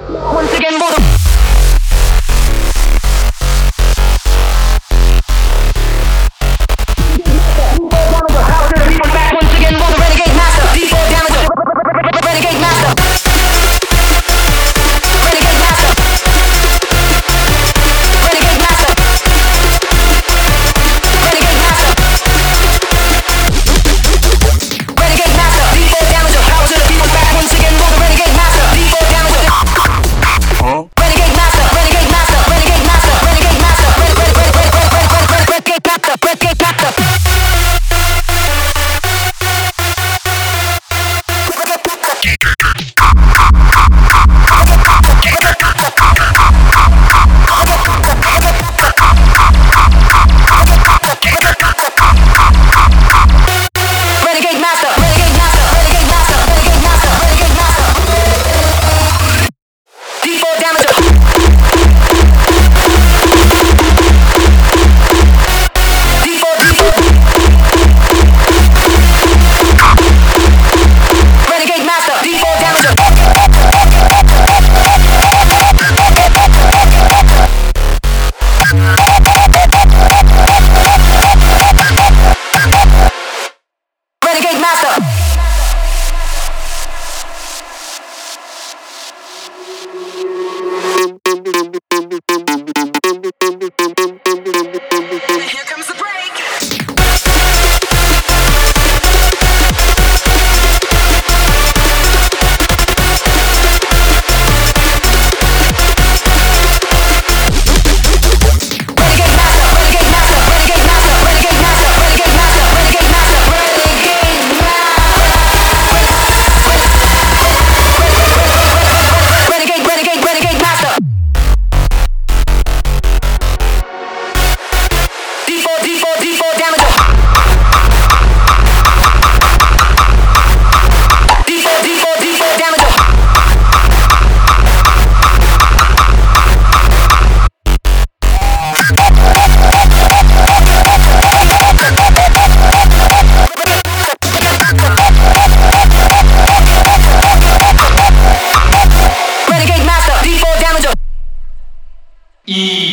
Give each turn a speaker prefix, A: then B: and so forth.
A: Once again, more. Once again, more the renegade master. D4 damage. Renegade master. Renegade master. Renegade master. Renegade master. Renegade master. D4 damage. Power to the people back. Once again, more the renegade master. D4 damage. Renegade master. Renegade master. Renegade master. Renegade master. Renegade master. Renegade master. Renegade master. Renegade master. Renegade master. Renegade master. Renegade master. D4 damage. D4 Renegade master. D4 damage. Renegade master. Here comes the break. Renegade master. Renegade master. Renegade master. Renegade master. Renegade master. Renegade master. Renegade master. D4 damage. D4 damage. Renegade master. D4 damage.